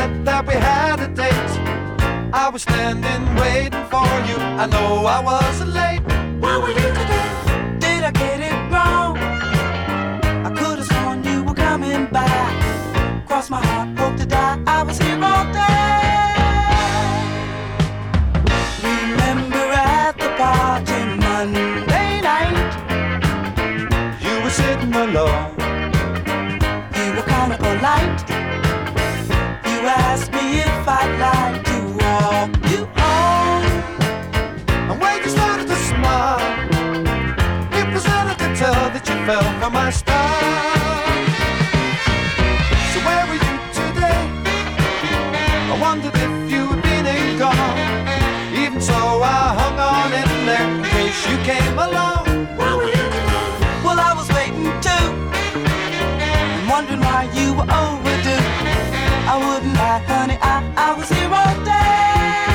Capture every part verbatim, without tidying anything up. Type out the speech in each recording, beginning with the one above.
said that we had a date. I was standing waiting for you. I know I wasn't late. Where were you today? Did I get it wrong? I could have sworn you were coming back. Cross my heart, hope to die. I was here all day. Remember at the party Monday night, You were sitting alone. you were kind of polite. You asked me if I'd like to walk you home. And when you started to smile, it was then I could tell that you fell for my style. So where were you today? I wondered if you had been and gone. Even so, I hung on in there in case you came along. Where were you today? Well, I was waiting too, and wondering why you were overdue. I wouldn't lie, honey, I, I was here all day.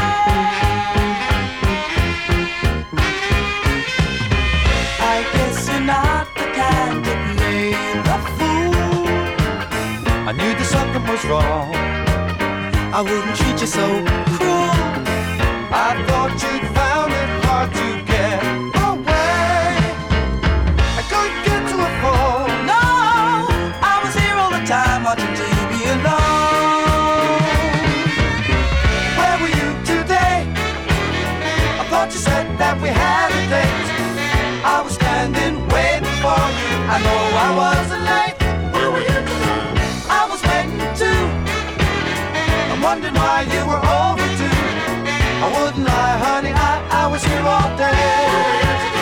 I guess you're not the kind to play the fool. I knew that something was wrong. I wouldn't treat you so cruel. I thought you'd found it hard to get away. I couldn't get to a phone. No, I was here all the time watching T V alone. Where were you today? I thought you said that we had a date. I was standing waiting for you. I know I wasn't late. Where were you today? I was waiting too. I'm wondering why you were overdue. I wouldn't lie, honey, I, I was here all day.